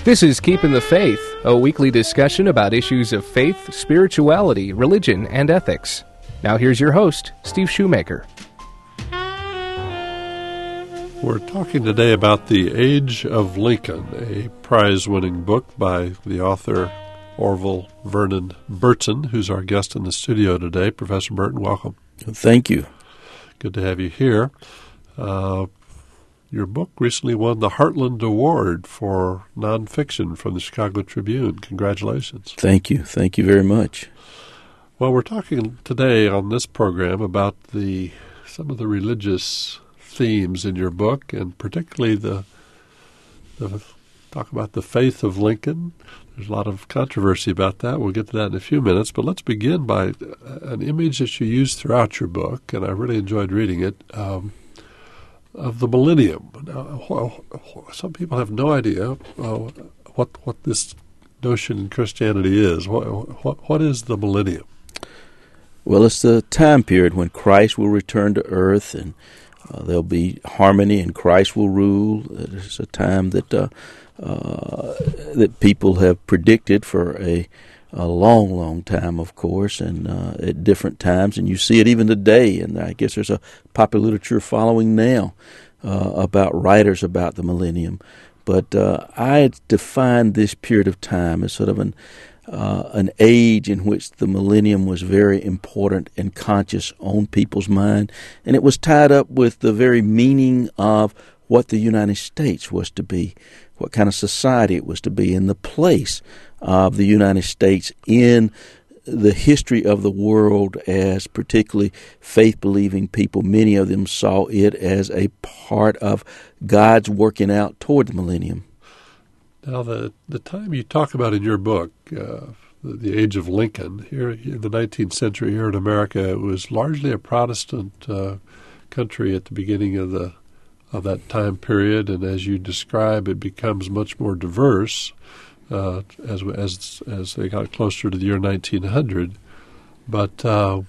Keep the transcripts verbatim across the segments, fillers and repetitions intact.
This is Keeping the Faith, a weekly discussion about issues of faith, spirituality, religion, and ethics. Now here's your host, Steve Shoemaker. We're talking today about The Age of Lincoln, a prize-winning book by the author Orville Vernon Burton, who's our guest in the studio today. Professor Burton, welcome. Thank you. Good to have you here. Uh, your book recently won the Heartland Award for nonfiction from the Chicago Tribune. Congratulations. Thank you. Thank you very much. Well, we're talking today on this program about the some of the religious themes in your book, and particularly the, the talk about the faith of Lincoln. There's a lot of controversy about that. We'll get to that in a few minutes, but let's begin by an image that you use throughout your book, and I really enjoyed reading it, um, of the millennium. Now, some people have no idea uh, what what this notion in Christianity is. What, what, what is the millennium? Well, it's the time period when Christ will return to earth, and uh, there'll be harmony, and Christ will rule. It's a time that uh, uh, that people have predicted for a, a long, long time, of course, and uh, at different times. And you see it even today, and I guess there's a popular literature following now uh, about writers about the millennium. But uh, I define this period of time as sort of an Uh, an age in which the millennium was very important and conscious on people's mind, and it was tied up with the very meaning of what the United States was to be, what kind of society it was to be, and the place of the United States in the history of the world as particularly faith-believing people. Many of them saw it as a part of God's working out toward the millennium. Now, the, the time you talk about in your book, uh, the, the Age of Lincoln, here in the nineteenth century here in America, it was largely a Protestant uh, country at the beginning of the of that time period, and as you describe, it becomes much more diverse uh, as as as they got closer to the year nineteen hundred. But uh,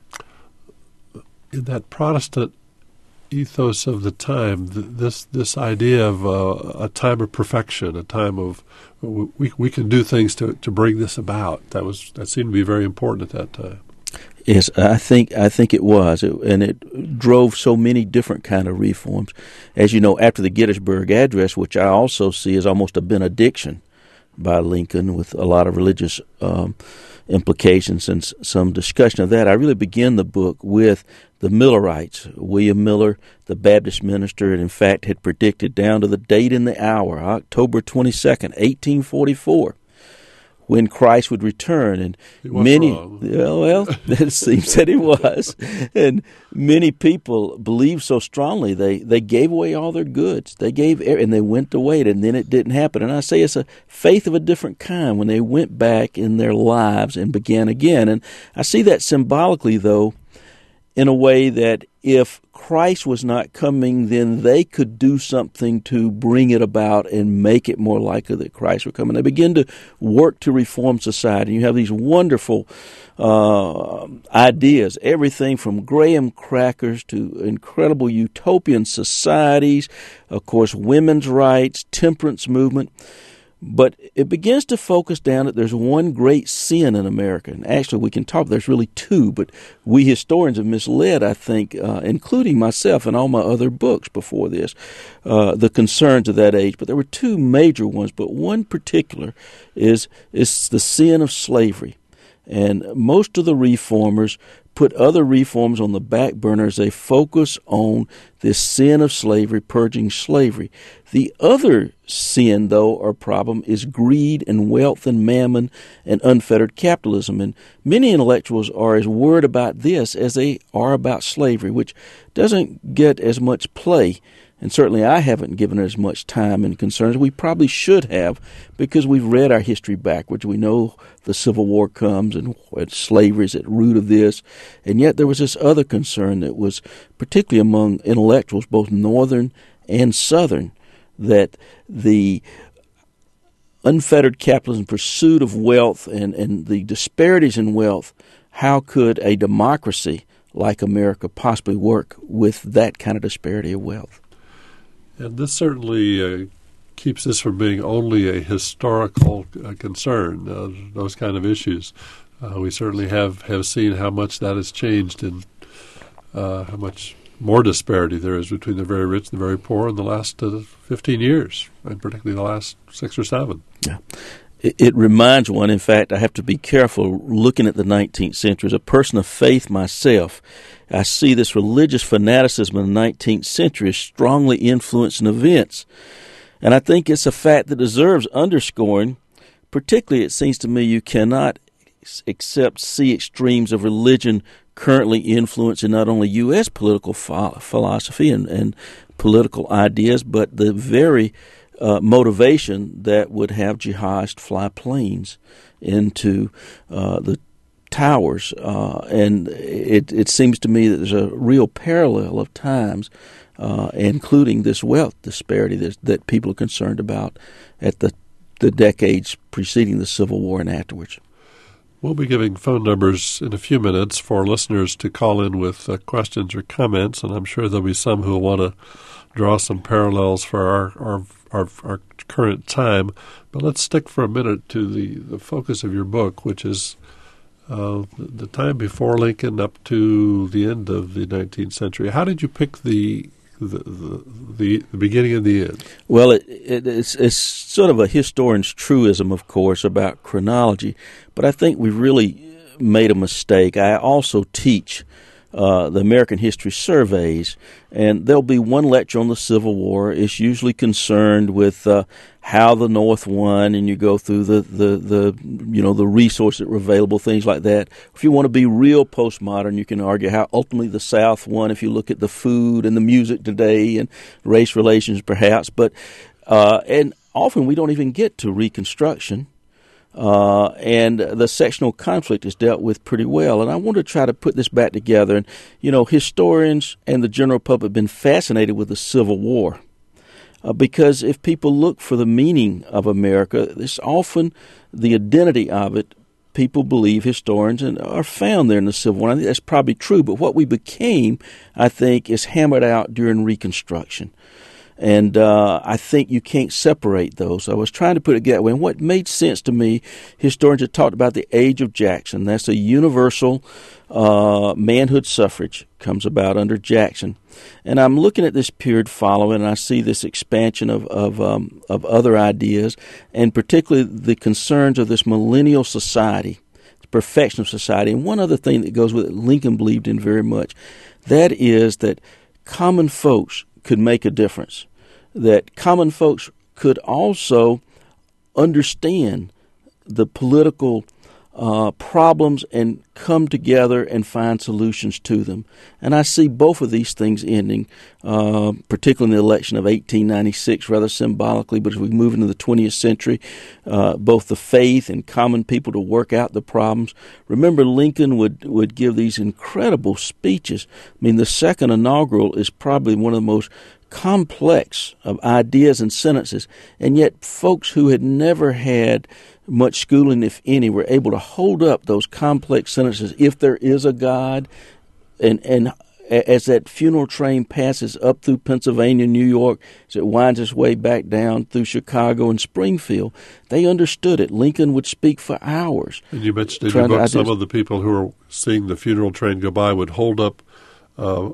in that Protestant ethos of the time, this this idea of uh, a time of perfection, a time of we we can do things to, to bring this about. That was that seemed to be very important at that time. Yes, I think I think it was, it, and it drove so many different kind of reforms. As you know, after the Gettysburg Address, which I also see as almost a benediction by Lincoln, with a lot of religious um, implications and some discussion of that, I really begin the book with the Millerites. William Miller, the Baptist minister, and in fact had predicted down to the date and the hour, October twenty-second, eighteen forty-four, when Christ would return. And many, wrong. well, well, it seems that he was. And many people believed so strongly, they, they gave away all their goods. They gave, and they went to wait, and then it didn't happen. And I say it's a faith of a different kind when they went back in their lives and began again. And I see that symbolically, though, in a way that if Christ was not coming, then they could do something to bring it about and make it more likely that Christ would come. And they begin to work to reform society. You have these wonderful uh, ideas, everything from graham crackers to incredible utopian societies, of course, women's rights, temperance movement. But it begins to focus down that there's one great sin in America. And actually, we can talk, there's really two, but we historians have misled, I think, uh, including myself and all my other books before this, uh, the concerns of that age. But there were two major ones, but one particular is, is the sin of slavery. And most of the reformers put other reforms on the back burner as they focus on this sin of slavery, purging slavery. The other sin, though, or problem, is greed and wealth and mammon and unfettered capitalism. And many intellectuals are as worried about this as they are about slavery, which doesn't get as much play. And certainly I haven't given it as much time and concern as we probably should have, because we've read our history backwards. We know the Civil War comes and slavery is at the root of this. And yet there was this other concern that was particularly among intellectuals, both Northern and Southern, that the unfettered capitalism, pursuit of wealth, and, and the disparities in wealth, how could a democracy like America possibly work with that kind of disparity of wealth? And this certainly uh, keeps this from being only a historical uh, concern, uh, those kind of issues. Uh, we certainly have, have seen how much that has changed and uh, how much more disparity there is between the very rich and the very poor in the last uh, fifteen years, and particularly the last six or seven. Yeah. It, it reminds one, in fact, I have to be careful looking at the nineteenth century. As a person of faith myself, I see this religious fanaticism in the nineteenth century as strongly influencing events. And I think it's a fact that deserves underscoring. Particularly, it seems to me, you cannot accept see extremes of religion currently influencing not only U S political ph- philosophy and, and political ideas, but the very uh, motivation that would have jihadists fly planes into uh, the towers. Uh, and it, it seems to me that there's a real parallel of times, uh, including this wealth disparity that, that people are concerned about at the, the decades preceding the Civil War and afterwards. We'll be giving phone numbers in a few minutes for listeners to call in with uh, questions or comments, and I'm sure there'll be some who will want to draw some parallels for our, our our our current time. But let's stick for a minute to the, the focus of your book, which is uh, the time before Lincoln up to the end of the nineteenth century. How did you pick the the the, the beginning and the end? Well, it, it, it's, it's sort of a historian's truism, of course, about chronology, but I think we really made a mistake. I also teach uh, the American History Surveys, and there'll be one lecture on the Civil War. It's usually concerned with uh, how the North won, and you go through the, the, the you know the resources that were available, things like that. If you want to be real postmodern, you can argue how ultimately the South won if you look at the food and the music today and race relations, perhaps. But uh, and often we don't even get to Reconstruction. Uh, and the sectional conflict is dealt with pretty well. And I want to try to put this back together. And, you know, historians and the general public have been fascinated with the Civil War uh, because if people look for the meaning of America, it's often the identity of it. People believe, historians, and are found there in the Civil War. I think that's probably true. But what we became, I think, is hammered out during Reconstruction. And uh, I think you can't separate those. I was trying to put it that way. And what made sense to me, historians have talked about the age of Jackson. That's a universal uh, manhood suffrage comes about under Jackson. And I'm looking at this period following, and I see this expansion of of, um, of other ideas, and particularly the concerns of this millennial society, the perfection of society. And one other thing that goes with it, Lincoln believed in very much, that is that common folks could make a difference, that common folks could also understand the political uh, problems and come together and find solutions to them. And I see both of these things ending, uh, particularly in the election of eighteen ninety-six, rather symbolically, but as we move into the twentieth century, uh, both the faith and common people to work out the problems. Remember, Lincoln would, would give these incredible speeches. I mean, the second inaugural is probably one of the most complex of ideas and sentences, and yet folks who had never had much schooling, if any, were able to hold up those complex sentences. If there is a God, and and as that funeral train passes up through Pennsylvania, New York, as it winds its way back down through Chicago and Springfield, they understood it. Lincoln would speak for hours. And you mentioned in your book some of the people who were seeing the funeral train go by would hold up uh,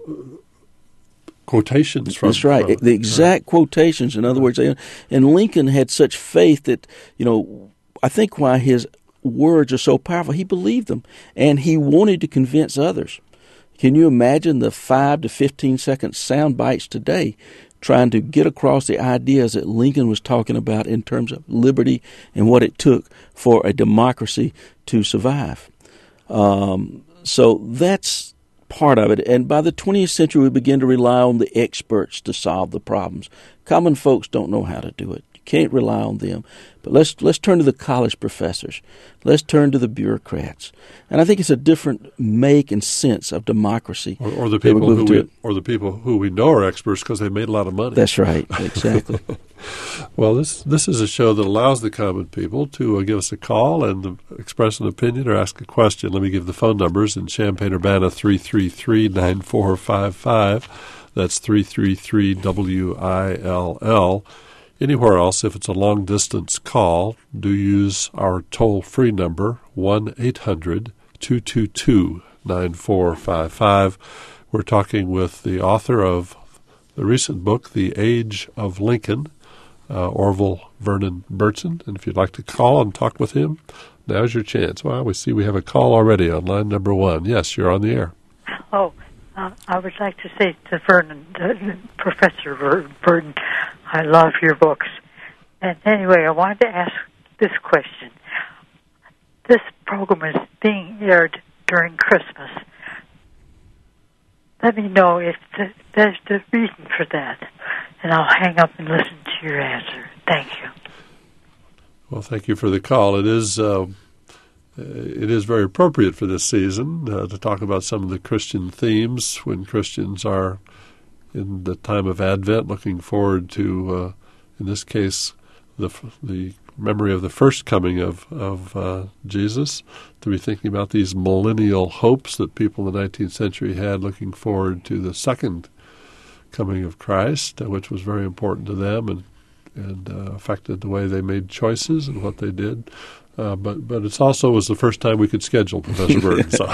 quotations from. That's right. From, the exact right. quotations. In other words, they, and Lincoln had such faith that, you know, I think why his words are so powerful, he believed them, and he wanted to convince others. Can you imagine the five to fifteen second sound bites today trying to get across the ideas that Lincoln was talking about in terms of liberty and what it took for a democracy to survive? Um, so that's part of it. And by the twentieth century, we begin to rely on the experts to solve the problems. Common folks don't know how to do it. You can't rely on them. But let's let's turn to the college professors. Let's turn to the bureaucrats. And I think it's a different make and sense of democracy. Or, or the people who we, or the people who we know are experts because they made a lot of money. That's right. Exactly. Well, this this is a show that allows the common people to uh, give us a call and uh, express an opinion or ask a question. Let me give the phone numbers in Champaign-Urbana: three three three, nine four five five. That's three three three W I L L. anywhere else, if it's a long-distance call, do use our toll-free number, one eight hundred two two two nine four five five. We're talking with the author of the recent book, The Age of Lincoln, uh, Orville Vernon Burtson. And if you'd like to call and talk with him, now's your chance. Well, we see we have a call already on line number one. Yes, you're on the air. Oh, uh, I would like to say to Vernon, uh, Professor Ver- Burton, I love your books. And anyway, I wanted to ask this question. This program is being aired during Christmas. Let me know if the, there's the reason for that, and I'll hang up and listen to your answer. Thank you. Well, thank you for the call. It is uh, it is very appropriate for this season uh, to talk about some of the Christian themes when Christians are in the time of Advent, looking forward to, uh, in this case, the the memory of the first coming of, of uh, Jesus, to be thinking about these millennial hopes that people in the nineteenth century had, looking forward to the second coming of Christ, uh, which was very important to them and and uh, affected the way they made choices and what they did. Uh, but but it's also was the first time we could schedule Professor Burton. So.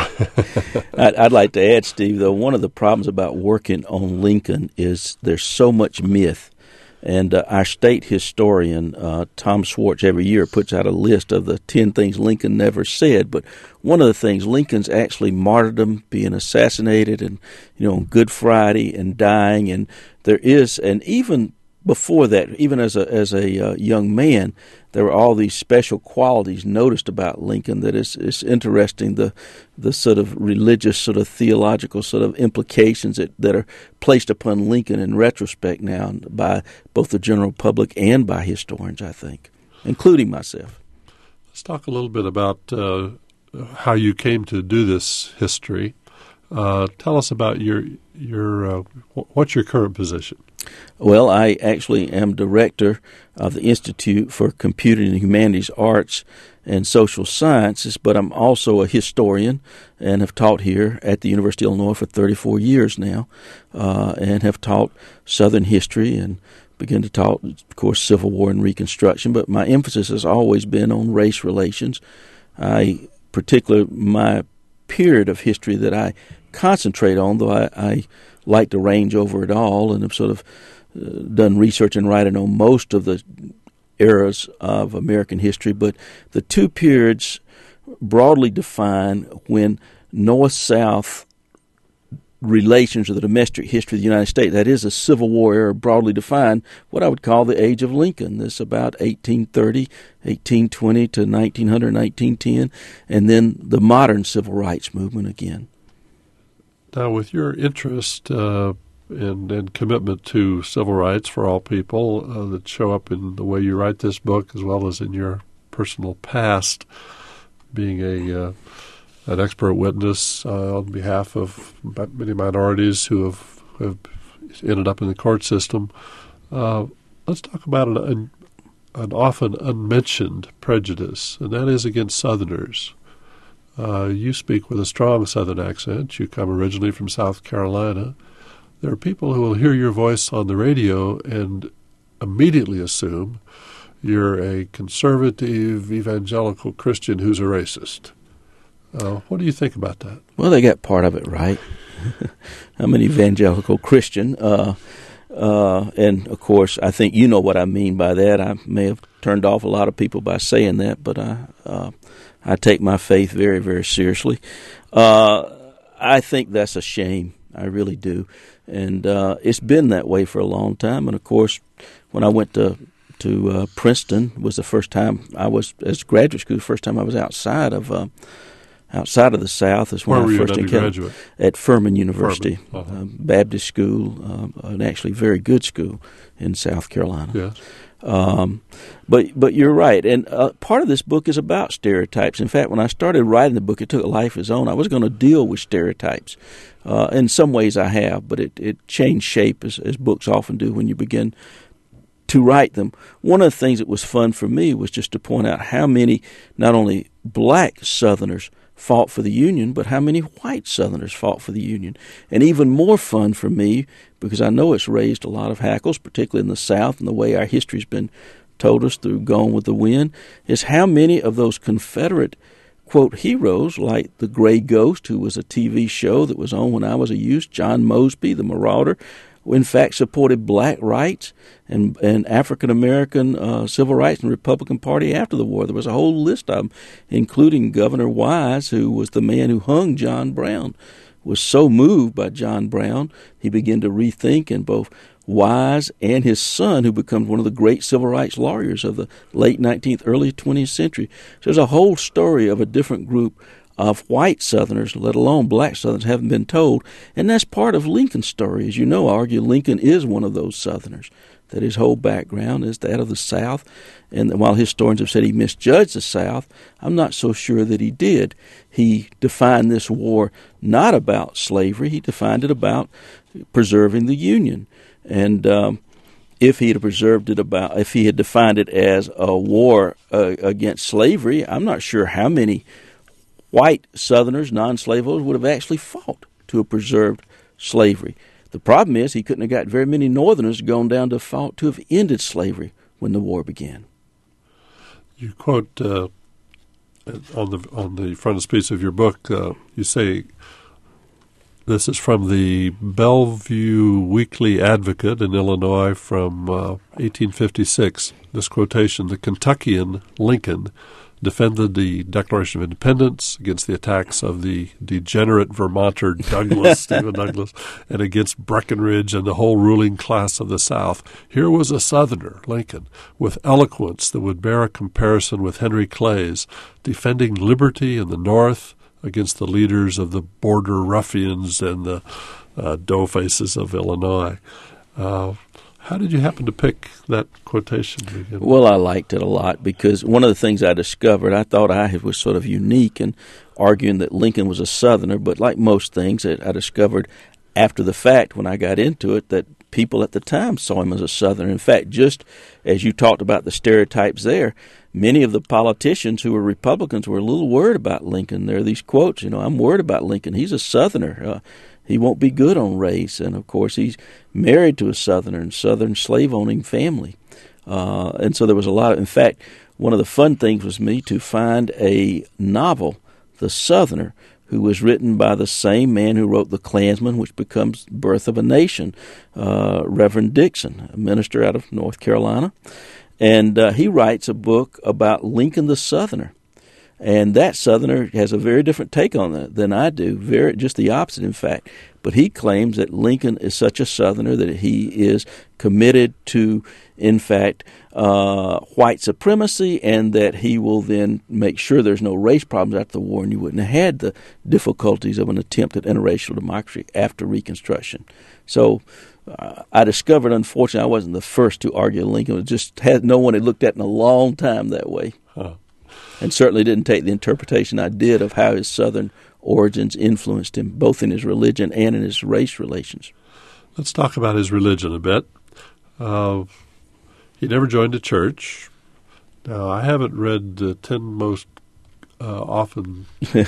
I'd, I'd like to add, Steve, though, one of the problems about working on Lincoln is there's so much myth. And uh, our state historian, uh, Tom Schwartz, every year puts out a list of the ten things Lincoln never said. But one of the things, Lincoln's actually martyrdom, being assassinated, and, you know, on Good Friday and dying. And there is, and even before that, even as a as a uh, young man, there were all these special qualities noticed about Lincoln that is, is interesting, the the sort of religious, sort of theological sort of implications that, that are placed upon Lincoln in retrospect now by both the general public and by historians, I think, including myself. Let's talk a little bit about uh, how you came to do this history. Uh, tell us about your your uh, what's your current position? Well, I actually am director of the Institute for Computing and Humanities Arts and Social Sciences, but I'm also a historian and have taught here at the University of Illinois for thirty-four years now, uh, and have taught Southern history and begun to talk, of course, Civil War and Reconstruction, but my emphasis has always been on race relations. I, particularly my period of history that I concentrate on, though I, I like to range over it all and have sort of uh, done research and writing on most of the eras of American history, but the two periods broadly define when North-South relations or the domestic history of the United States, that is a Civil War era, broadly defined, what I would call the Age of Lincoln. This about eighteen thirty, eighteen twenty to nineteen hundred, nineteen ten, and then the modern civil rights movement again. Now, with your interest uh, and, and commitment to civil rights for all people uh, that show up in the way you write this book, as well as in your personal past, being a uh, an expert witness uh, on behalf of many minorities who have, have ended up in the court system, uh, let's talk about an, an, an often unmentioned prejudice, and that is against Southerners. Uh, you speak with a strong Southern accent. You come originally from South Carolina. There are people who will hear your voice on the radio and immediately assume you're a conservative evangelical Christian who's a racist. Uh, what do you think about that? Well, they got part of it right. I'm an evangelical Christian. Uh, uh, and, of course, I think you know what I mean by that. I may have turned off a lot of people by saying that, but I, uh, I take my faith very, very seriously. Uh, I think that's a shame. I really do. And uh, it's been that way for a long time. And, of course, when I went to to uh, Princeton, was the first time I was, as graduate school, the first time I was outside of uh, outside of the South. Is when Where I were you first an encountered undergraduate? At Furman University, Furman. Uh-huh. uh, Baptist school, uh, an actually very good school in South Carolina. Yes. Um, but but you're right, and uh, part of this book is about stereotypes. In fact, when I started writing the book, it took a life of its own. I was going to deal with stereotypes. Uh, in some ways I have, but it, it changed shape as, as books often do when you begin to write them. One of the things that was fun for me was just to point out how many, not only black Southerners, fought for the Union, but how many white Southerners fought for the Union. And even more fun for me, because I know it's raised a lot of hackles, particularly in the South and the way our history's been told us through Gone with the Wind, is how many of those Confederate, quote, heroes, like the Gray Ghost, who was a T V show that was on when I was a youth, John Mosby, the Marauder, who in fact supported black rights and, and African-American uh, civil rights in the Republican Party after the war. There was a whole list of them, including Governor Wise, who was the man who hung John Brown, was so moved by John Brown, he began to rethink, and both Wise and his son, who becomes one of the great civil rights lawyers of the late nineteenth, early twentieth century. So there's a whole story of a different group of white Southerners, let alone black Southerners, haven't been told. And that's part of Lincoln's story. As you know, I argue Lincoln is one of those Southerners, that his whole background is that of the South. And while historians have said he misjudged the South, I'm not so sure that he did. He defined this war not about slavery. He defined it about preserving the Union. And um, if he had preserved it about, if he had defined it as a war uh, against slavery, I'm not sure how many white Southerners, non-slave owners, would have actually fought to have preserved slavery. The problem is he couldn't have got very many Northerners gone down to fought to have ended slavery when the war began. You quote uh, on the on the frontispiece of your book, uh, you say, this is from the Bellevue Weekly Advocate in Illinois from uh, eighteen fifty-six. This quotation, "The Kentuckian Lincoln defended the Declaration of Independence against the attacks of the degenerate Vermonter Douglas, Stephen Douglas, and against Breckinridge and the whole ruling class of the South. Here was a Southerner, Lincoln, with eloquence that would bear a comparison with Henry Clay's, defending liberty in the North against the leaders of the border ruffians and the uh, doughfaces of Illinois." Uh, How did you happen to pick that quotation to begin with? Well, I liked it a lot because one of the things I discovered, I thought I was sort of unique in arguing that Lincoln was a Southerner, but like most things, I discovered after the fact when I got into it that people at the time saw him as a Southerner. In fact, just as you talked about the stereotypes there, many of the politicians who were Republicans were a little worried about Lincoln. There are these quotes, you know, "I'm worried about Lincoln. He's a Southerner. Uh, he won't be good on race." And, of course, he's married to a Southerner and Southern slave-owning family. Uh, and so there was a lot of, in fact, one of the fun things was me to find a novel, The Southerner, who was written by the same man who wrote The Klansman, which becomes Birth of a Nation, uh, Reverend Dixon, a minister out of North Carolina. And uh, he writes a book about Lincoln the Southerner. And that Southerner has a very different take on it than I do, very just the opposite, in fact. But he claims that Lincoln is such a Southerner that he is committed to, in fact, uh, white supremacy, and that he will then make sure there's no race problems after the war, and you wouldn't have had the difficulties of an attempt at interracial democracy after Reconstruction. So uh, I discovered, unfortunately, I wasn't the first to argue Lincoln. It just had no one had looked at in a long time that way. Huh. And certainly didn't take the interpretation I did of how his Southern origins influenced him, both in his religion and in his race relations. Let's talk about his religion a bit. Uh, he never joined a church. Now, I haven't read the ten most uh, often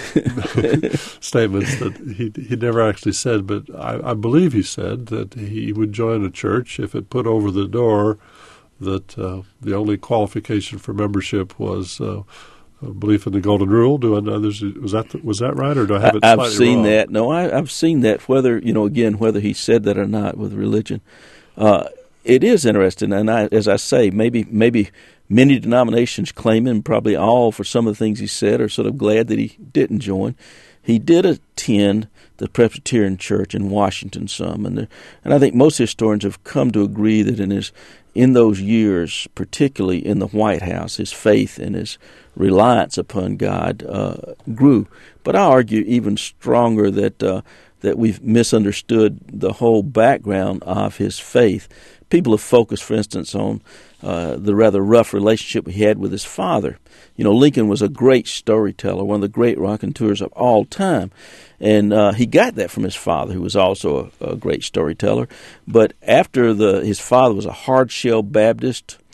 statements that he he never actually said, but I, I believe he said that he would join a church if it put over the door that uh, the only qualification for membership was uh, belief in the Golden Rule. Do I know there's, was that was that right, or do I have it I've slightly seen wrong? that. No, I, I've seen that. Whether you know, again, whether he said that or not with religion, uh, it is interesting. And I, as I say, maybe maybe many denominations claim him, probably all for some of the things he said, are sort of glad that he didn't join. He did attend the Presbyterian Church in Washington some, and there, and I think most historians have come to agree that in his in those years, particularly in the White House, his faith and his reliance upon God uh, grew. But I argue even stronger that uh, that we've misunderstood the whole background of his faith. People have focused, for instance, on uh, the rather rough relationship he had with his father. You know, Lincoln was a great storyteller, one of the great raconteurs of all time. And uh, he got that from his father, who was also a, a great storyteller. But after the his father was a hard-shell Baptist,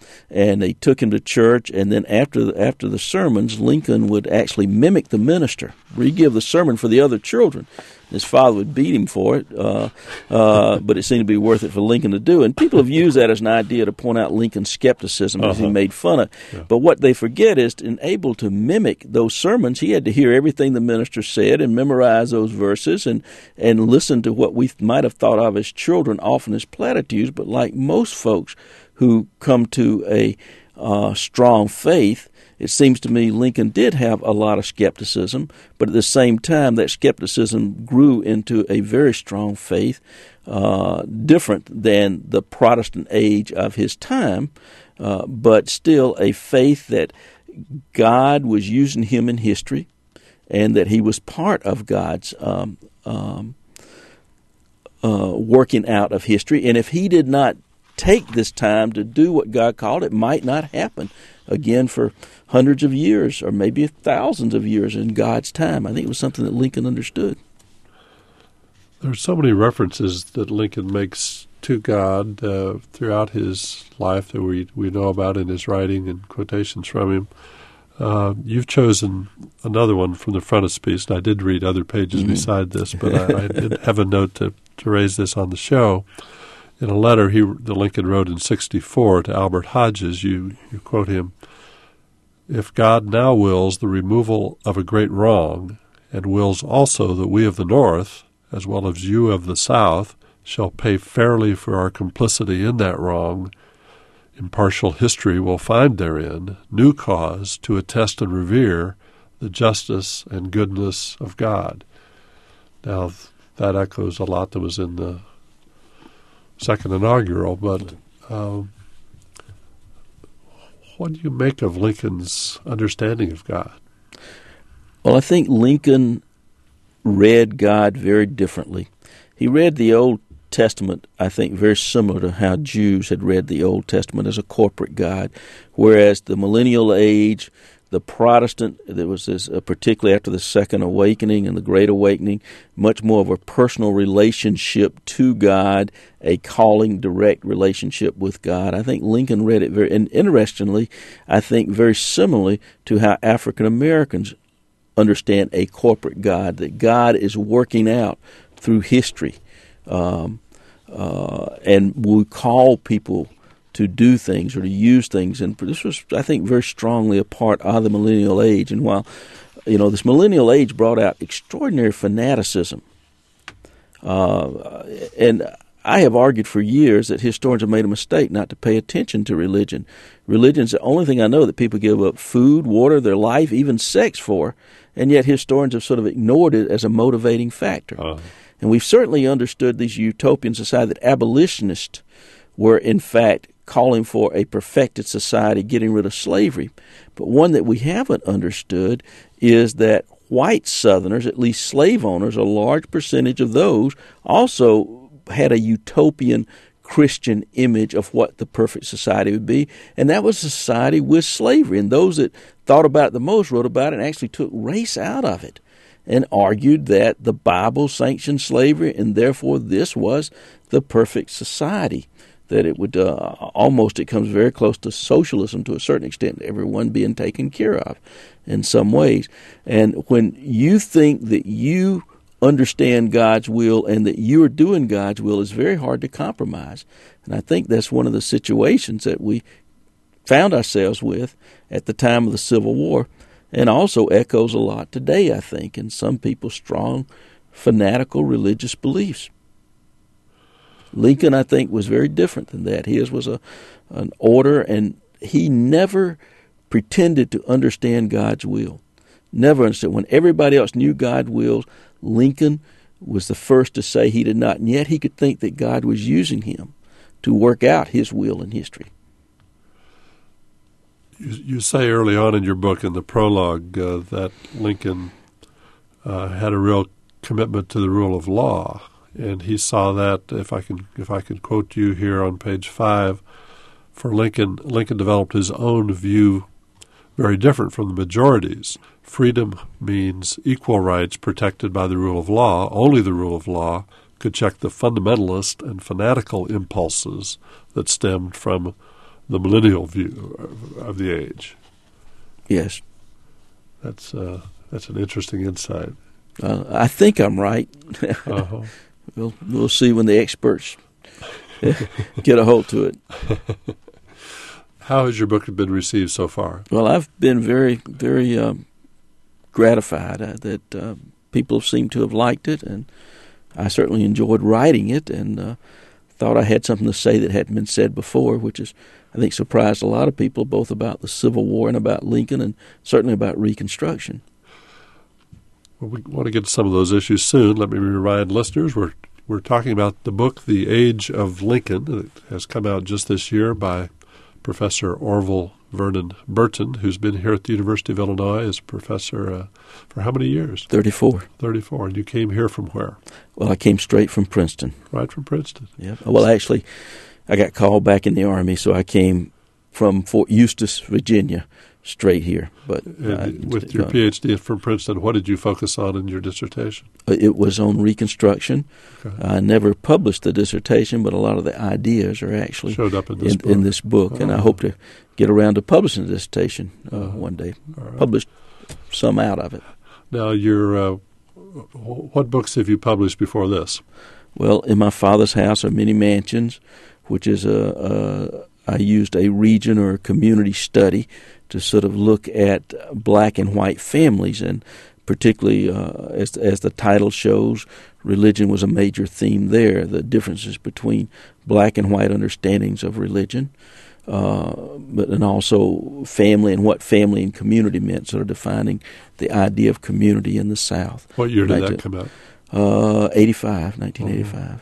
and they took him to church. And then after the, after the sermons, Lincoln would actually mimic the minister, re-give the sermon for the other children. His father would beat him for it, uh, uh, but it seemed to be worth it for Lincoln to do. And people have used that as an idea to point out Lincoln's skepticism as uh-huh. he made fun of. Yeah. But what they forget is, in able to mimic those sermons, he had to hear everything the minister said and memorize those verses and, and listen to what we might have thought of as children, often as platitudes. But like most folks who come to a uh, strong faith, it seems to me Lincoln did have a lot of skepticism, but at the same time that skepticism grew into a very strong faith, uh, different than the Protestant age of his time, uh, but still a faith that God was using him in history and that he was part of God's um, um, uh, working out of history. And if he did not take this time to do what God called, it might not happen again for hundreds of years or maybe thousands of years in God's time. I think it was something that Lincoln understood. There are so many references that Lincoln makes to God uh, throughout his life that we we know about in his writing and quotations from him. Uh, you've chosen another one from the frontispiece, and I did read other pages mm-hmm. beside this, but I, I did have a note to, to raise this on the show. In a letter he the Lincoln wrote in sixty-four to Albert Hodges, you, you quote him, "If God now wills the removal of a great wrong, and wills also that we of the North, as well as you of the South, shall pay fairly for our complicity in that wrong, impartial history will find therein new cause to attest and revere the justice and goodness of God." Now, that echoes a lot that was in the second inaugural, but um, what do you make of Lincoln's understanding of God? Well, I think Lincoln read God very differently. He read the Old Testament, I think, very similar to how Jews had read the Old Testament as a corporate God, whereas the millennial age, the Protestant, there was this, uh, particularly after the Second Awakening and the Great Awakening, much more of a personal relationship to God, a calling, direct relationship with God. I think Lincoln read it very, and interestingly, I think very similarly to how African Americans understand a corporate God, that God is working out through history. Um, uh, and we call people to do things or to use things. And this was, I think, very strongly a part of the millennial age. And while, you know, this millennial age brought out extraordinary fanaticism, uh, and I have argued for years that historians have made a mistake not to pay attention to religion. Religion's the only thing I know that people give up food, water, their life, even sex for, and yet historians have sort of ignored it as a motivating factor. Uh-huh. And we've certainly understood these utopian society that abolitionists were, in fact, calling for a perfected society, getting rid of slavery. But one that we haven't understood is that white Southerners, at least slave owners, a large percentage of those also had a utopian Christian image of what the perfect society would be, and that was a society with slavery. And those that thought about it the most wrote about it and actually took race out of it and argued that the Bible sanctioned slavery, and therefore this was the perfect society. That it would uh, almost, it comes very close to socialism to a certain extent, everyone being taken care of in some ways. And when you think that you understand God's will and that you are doing God's will, it's very hard to compromise. And I think that's one of the situations that we found ourselves with at the time of the Civil War, and also echoes a lot today, I think, in some people's strong, fanatical religious beliefs. Lincoln, I think, was very different than that. His was a an order, and he never pretended to understand God's will. Never understood. When everybody else knew God's will, Lincoln was the first to say he did not, and yet he could think that God was using him to work out his will in history. You, you say early on in your book, in the prologue, uh, that Lincoln uh, had a real commitment to the rule of law. And he saw that, if I can if I can quote you here on page five, for Lincoln, Lincoln developed his own view very different from the majority's. Freedom means equal rights protected by the rule of law. Only the rule of law could check the fundamentalist and fanatical impulses that stemmed from the millennial view of, of the age. Yes. That's uh, that's an interesting insight. Uh, I think I'm right. uh-huh. We'll we'll see when the experts get a hold to it. How has your book been received so far? Well, I've been very, very um, gratified uh, that uh, people seem to have liked it, and I certainly enjoyed writing it, and uh, thought I had something to say that hadn't been said before, which is, I think, surprised a lot of people, both about the Civil War and about Lincoln, and certainly about Reconstruction. Well, we want to get to some of those issues soon. Let me remind listeners, we're we're talking about the book, The Age of Lincoln. It has come out just this year by Professor Orville Vernon Burton, who's been here at the University of Illinois as professor uh, for how many years? thirty-four. thirty-four. And you came here from where? Well, I came straight from Princeton. Right from Princeton. Yeah. Well, actually, I got called back in the Army, so I came from Fort Eustis, Virginia, straight here. But I, with your uh, PhD from Princeton, what did you focus on in your dissertation? It was on Reconstruction. Okay. I never published the dissertation, but a lot of the ideas are actually showed up in this in, book. in this book, Oh. and I hope to get around to publishing the dissertation uh, Oh. one day. All right. Publish some out of it. Now, your uh, what books have you published before this? Well, In My Father's House Are Many Mansions, which is a, a I used a region or a community study to sort of look at black and white families, and particularly uh, as as the title shows, religion was a major theme there. The differences between black and white understandings of religion, uh, but and also family and what family and community meant, sort of defining the idea of community in the South. What year did nineteen that come out? Uh, eighty-five, nineteen eighty-five.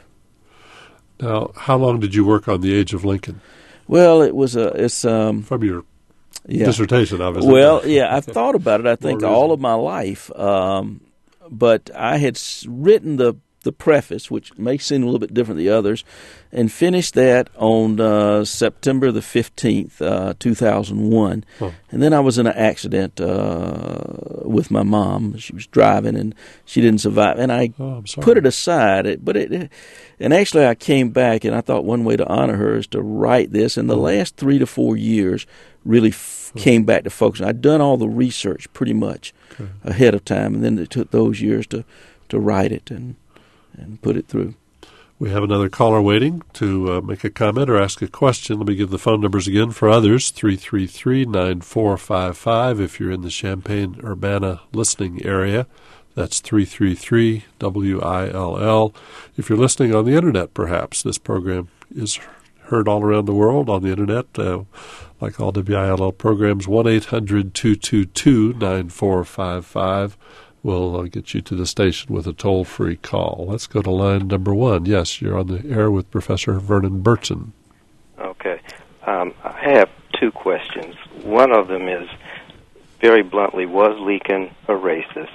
Now, how long did you work on The Age of Lincoln? Well, it was a it's um From your yeah. dissertation, obviously. Well, yeah, I've thought about it. I think More all reason. of my life, um, but I had s- written the the preface, which may seem a little bit different than the others, and finished that on uh, September the fifteenth, uh, two thousand one. Huh. And then I was in an accident uh, with my mom. She was driving, and she didn't survive. And I Oh, I'm sorry. put it aside. It, but it, and actually, I came back, and I thought one way to honor her is to write this. And the last three to four years really f- came back to focus. I'd done all the research pretty much Okay. ahead of time, and then it took those years to, to write it and and put it through. We have another caller waiting to uh, make a comment or ask a question. Let me give the phone numbers again for others, three three three, nine four five five. If you're in the Champaign-Urbana listening area, that's three three three W I L L. If you're listening on the Internet, perhaps, this program is heard all around the world on the Internet, uh, like all W I L L programs, one eight hundred two two two nine four five five. We'll uh, get you to the station with a toll-free call. Let's go to line number one. Yes, you're on the air with Professor Vernon Burton. Okay. Um, I have two questions. One of them is, very bluntly, was Lincoln a racist?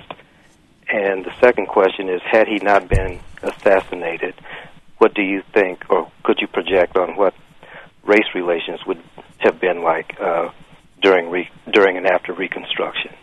And the second question is, had he not been assassinated, what do you think, or could you project on what race relations would have been like uh, during re- during and after Reconstruction?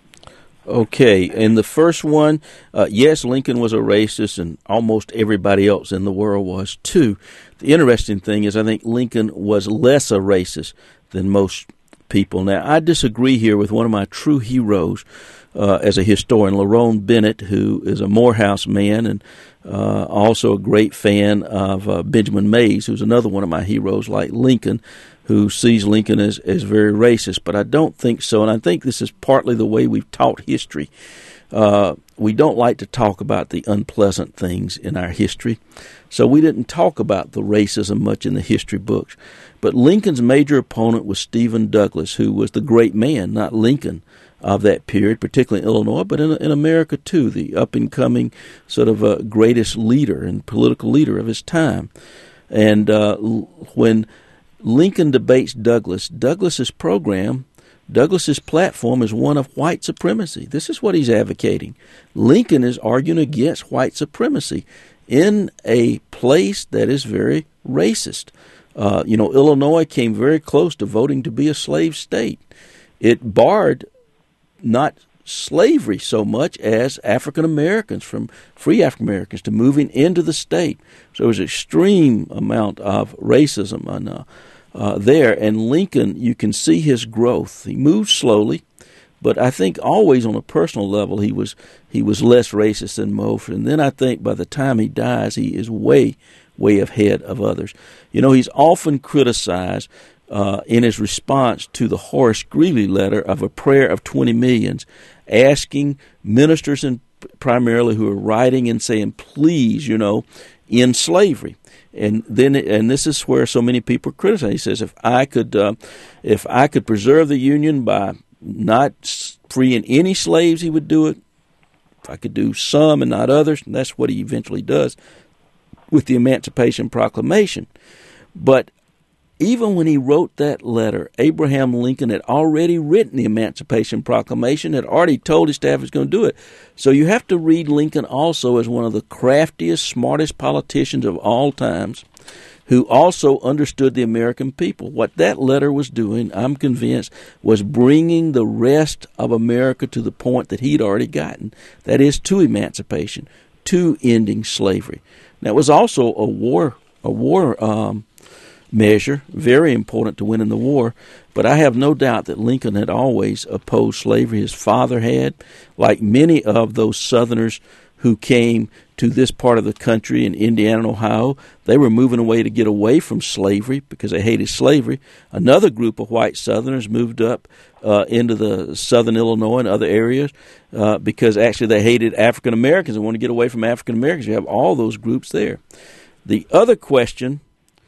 Okay, in the first one, uh, yes, Lincoln was a racist, and almost everybody else in the world was too. The interesting thing is I think Lincoln was less a racist than most people. Now, I disagree here with one of my true heroes uh, as a historian, Lerone Bennett, who is a Morehouse man and uh, also a great fan of uh, Benjamin Mays, who's another one of my heroes like Lincoln, who sees Lincoln as, as very racist, but I don't think so, and I think this is partly the way we've taught history. Uh, we don't like to talk about the unpleasant things in our history, so we didn't talk about the racism much in the history books. But Lincoln's major opponent was Stephen Douglas, who was the great man, not Lincoln, of that period, particularly in Illinois, but in, in America too, the up-and-coming sort of uh, greatest leader and political leader of his time. And uh, when Lincoln debates Douglas, Douglas's program, Douglas's platform is one of white supremacy. This is what he's advocating. Lincoln is arguing against white supremacy in a place that is very racist. Uh, you know, Illinois came very close to voting to be a slave state. It barred not slavery so much as African Americans, from free African Americans, to moving into the state. So there was an extreme amount of racism and uh, uh, there. And Lincoln, you can see his growth. He moved slowly, but I think always on a personal level he was he was less racist than most. And then I think by the time he dies, he is way, way ahead of others. You know, he's often criticized uh, in his response to the Horace Greeley letter of a prayer of twenty millions, asking ministers and primarily who are writing and saying, please, you know, end slavery. And then, and this is where so many people criticize. He says, if I could, uh, if I could preserve the Union by not freeing any slaves, he would do it. If I could do some and not others, and that's what he eventually does with the Emancipation Proclamation. But even when he wrote that letter, Abraham Lincoln had already written the Emancipation Proclamation, had already told his staff he was going to do it. So you have to read Lincoln also as one of the craftiest, smartest politicians of all times, who also understood the American people. What that letter was doing, I'm convinced, was bringing the rest of America to the point that he'd already gotten, that is, to emancipation, to ending slavery. Now, it was also a war, a war um, measure, very important to winning the war, but I have no doubt that Lincoln had always opposed slavery. His father had, like many of those Southerners who came to this part of the country in Indiana and Ohio. They were moving away to get away from slavery because they hated slavery. Another group of white Southerners moved up uh, into the southern Illinois and other areas uh, because actually they hated African Americans and wanted to get away from African Americans. You have all those groups there. The other question,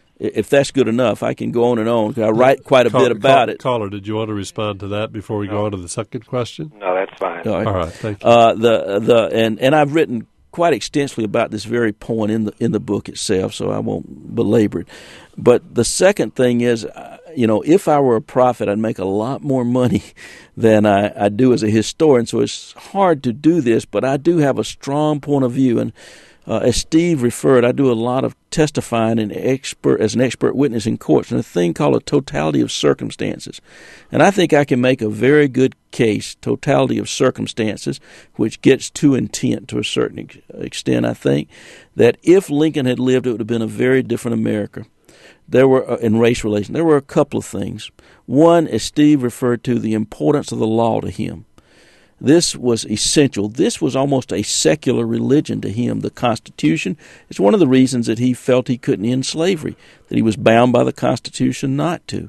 if that's good enough, I can go on and on because I write quite a call, bit about call, it. Caller, did you want to respond to that before we no. go on to the second question? No, that's fine. All right, All right, thank you. Uh, the the and, and I've written quite extensively about this very point in the in the book itself, so I won't belabor it. But the second thing is, uh, you know, if I were a prophet, I'd make a lot more money than I, I do as a historian. So it's hard to do this, but I do have a strong point of view. And uh, as Steve referred, I do a lot of testifying and expert as an expert witness in courts, and a thing called a totality of circumstances. And I think I can make a very good case, totality of circumstances, which gets to intent to a certain ex- extent, I think, that if Lincoln had lived, it would have been a very different America. There were, uh, in race relations, there were a couple of things. One, as Steve referred to, the importance of the law to him. This was essential. This was almost a secular religion to him. The Constitution is one of the reasons that he felt he couldn't end slavery, that he was bound by the Constitution not to.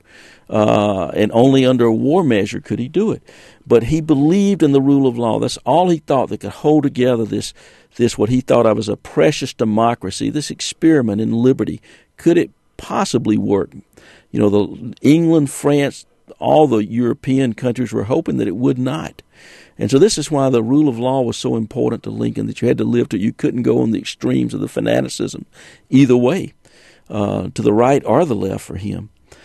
Uh, and only under a war measure could he do it. But he believed in the rule of law. That's all he thought that could hold together this, this what he thought of as a precious democracy, this experiment in liberty. Could it possibly work? You know, the England, France, all the European countries were hoping that it would not. And so this is why the rule of law was so important to Lincoln, that you had to live to, you couldn't go on the extremes of the fanaticism either way, uh, to the right or the left for him.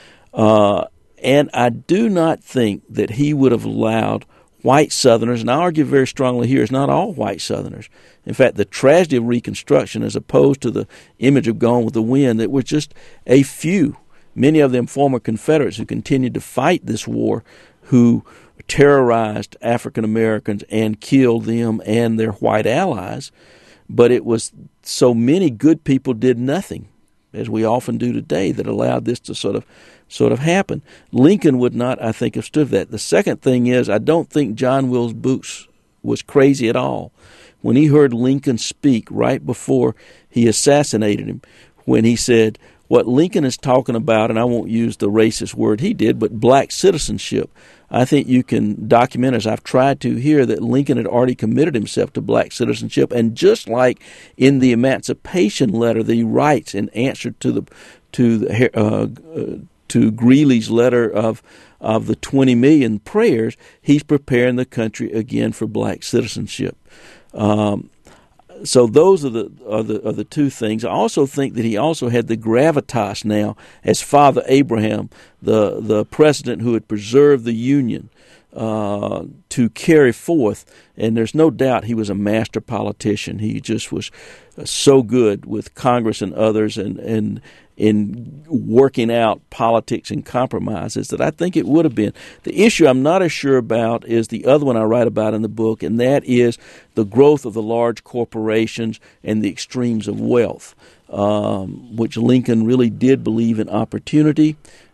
Uh, and I do not think that he would have allowed white Southerners, and I argue very strongly here, it's not all white Southerners. In fact, the tragedy of Reconstruction, as opposed to the image of Gone with the Wind, that was just a few, many of them former Confederates who continued to fight this war, who terrorized African Americans and killed them and their white allies. But it was so many good people did nothing, as we often do today, that allowed this to sort of sort of happen. Lincoln would not, I think, have stood for that. The second thing is, I don't think John Wilkes Booth was crazy at all. When he heard Lincoln speak right before he assassinated him, when he said, what Lincoln is talking about, and I won't use the racist word he did, but black citizenship, I think you can document, as I've tried to here, that Lincoln had already committed himself to black citizenship. And just like in the Emancipation letter that he writes in answer to the to the uh, uh, to Greeley's letter of of the twenty million prayers, he's preparing the country again for black citizenship. Um, So those are the, are the are the two things. I also think that he also had the gravitas now as Father Abraham, the the president who had preserved the Union, uh, to carry forth. And there's no doubt he was a master politician. He just was so good with Congress and others, and and in working out politics and compromises, that I think it would have been. The issue I'm not as sure about is the other one I write about in the book, and that is the growth of the large corporations and the extremes of wealth, um, which Lincoln really did believe in opportunity.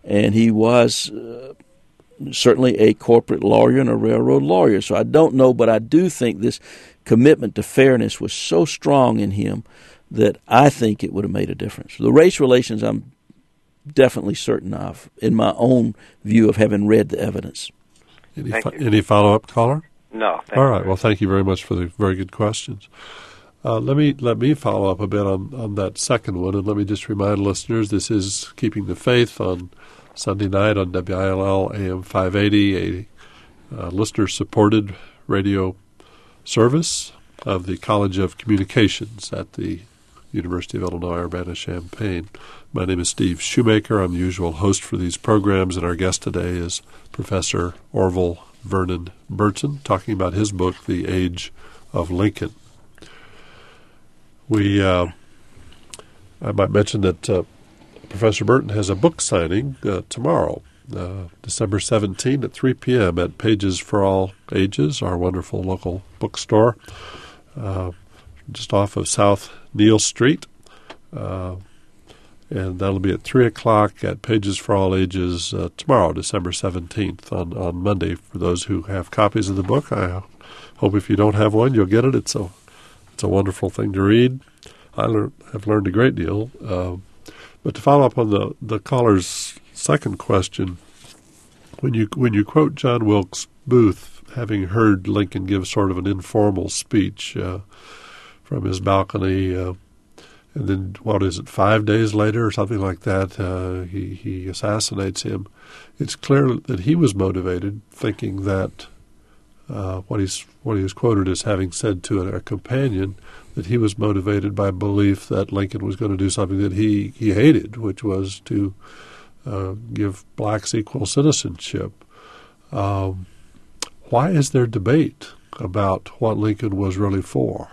and he was uh, certainly a corporate lawyer and a railroad lawyer. So I don't know, but I do think this commitment to fairness was so strong in him that I think it would have made a difference. The race relations, I'm definitely certain of, in my own view of having read the evidence. Any, Thank fo- you. any follow-up, caller? No. Thank All you. right. Well, thank you very much for the very good questions. Uh, let me let me follow up a bit on, on that second one, and let me just remind listeners this is Keeping the Faith on Sunday night on W I L L A M five eighty, a uh, listener-supported radio service of the College of Communications at the University of Illinois Urbana-Champaign. My name is Steve Shoemaker. I'm the usual host for these programs, and our guest today is Professor Orville Vernon Burton, talking about his book, The Age of Lincoln. We, uh, I might mention that uh, Professor Burton has a book signing uh, tomorrow, uh, December seventeenth at three p.m. at Pages for All Ages, our wonderful local bookstore, uh, just off of South Neal Street. Uh, and that'll be at three o'clock at Pages for All Ages uh, tomorrow, December seventeenth, on, on Monday. For those who have copies of the book, I hope if you don't have one, you'll get it. It's a It's a wonderful thing to read. I learned, have learned a great deal. Uh, but to follow up on the, the caller's second question, when you when you quote John Wilkes Booth, having heard Lincoln give sort of an informal speech uh, from his balcony, uh, and then, what is it, five days later or something like that, uh, he, he assassinates him, it's clear that he was motivated, thinking that Uh, what he's what he was quoted as having said to a, a companion, that he was motivated by belief that Lincoln was going to do something that he, he hated, which was to uh, give blacks equal citizenship. Um, why is there debate about what Lincoln was really for?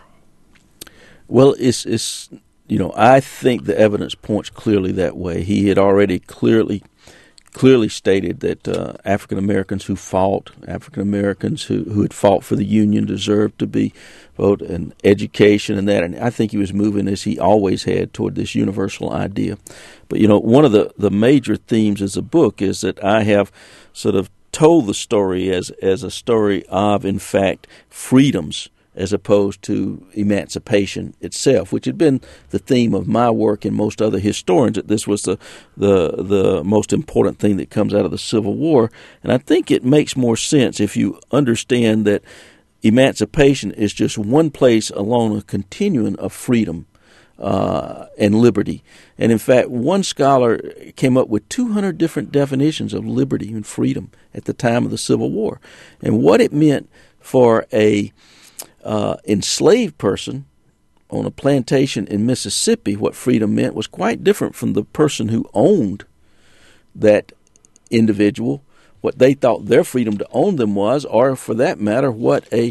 Well, it's it's you know I think the evidence points clearly that way. He had already clearly. clearly stated that uh, African Americans who fought, African Americans who, who had fought for the Union deserved to be vote and education and that. And I think he was moving, as he always had, toward this universal idea. But, you know, one of the, the major themes of the book is that I have sort of told the story as, as a story of, in fact, freedoms, as opposed to emancipation itself, which had been the theme of my work and most other historians, that this was the, the the most important thing that comes out of the Civil War. And I think it makes more sense if you understand that emancipation is just one place along a continuum of freedom uh, and liberty. And in fact, one scholar came up with two hundred different definitions of liberty and freedom at the time of the Civil War. And what it meant for a Uh, enslaved person on a plantation in Mississippi, what freedom meant was quite different from the person who owned that individual, what they thought their freedom to own them was, or for that matter, what a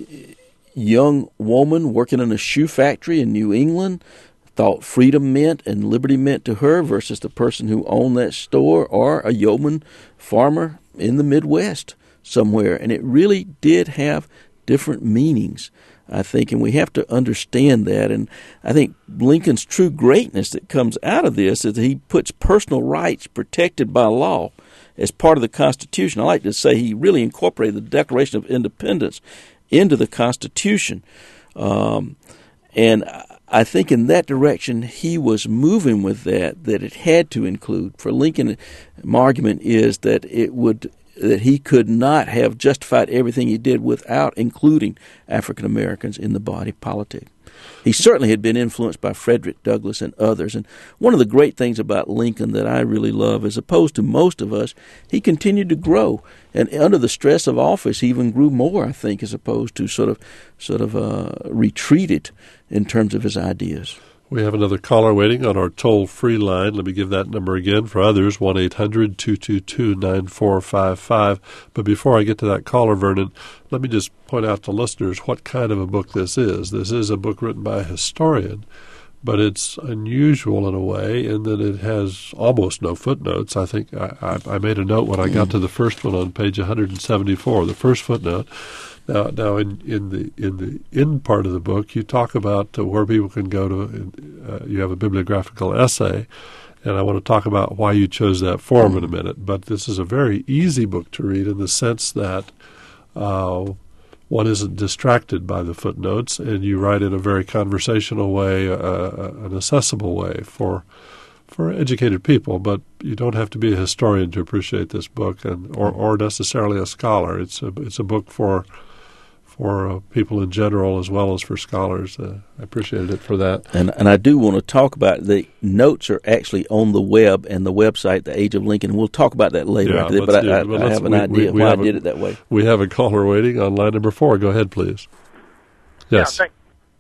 young woman working in a shoe factory in New England thought freedom meant and liberty meant to her versus the person who owned that store, or a yeoman farmer in the Midwest somewhere. And it really did have different meanings, I think, and we have to understand that. And I think Lincoln's true greatness that comes out of this is that he puts personal rights protected by law as part of the Constitution. I like to say he really incorporated the Declaration of Independence into the Constitution. Um, and I think in that direction he was moving with that, that it had to include. For Lincoln, my argument is that it would that he could not have justified everything he did without including African Americans in the body politic. He certainly had been influenced by Frederick Douglass and others. And one of the great things about Lincoln that I really love, as opposed to most of us, he continued to grow. And under the stress of office, he even grew more, I think, as opposed to sort of sort of uh, retreated in terms of his ideas. We have another caller waiting on our toll-free line. Let me give that number again for others, one eight hundred two two two nine four five five. But before I get to that caller, Vernon, let me just point out to listeners what kind of a book this is. This is a book written by a historian, but it's unusual in a way in that it has almost no footnotes. I think I, I, I made a note when I got to the first one on page one seventy-four, the first footnote. Now, now in, in the in the end part of the book, you talk about uh, where people can go to. Uh, you have a bibliographical essay, And I want to talk about why you chose that form in a minute. But this is a very easy book to read in the sense that uh, one isn't distracted by the footnotes, and you write in a very conversational way, uh, an accessible way for for educated people. But you don't have to be a historian to appreciate this book, and or, or necessarily a scholar. It's a it's a book for for uh, people in general as well as for scholars. Uh, I appreciated it for that. And and I do want to talk about the notes are actually on the web and the website, The Age of Lincoln. We'll talk about that later. Yeah, after but yeah, I, but I have an we, idea we, we why I a, did it that way. We have a caller waiting on line number four. Go ahead, please. Yes. Yeah, thank,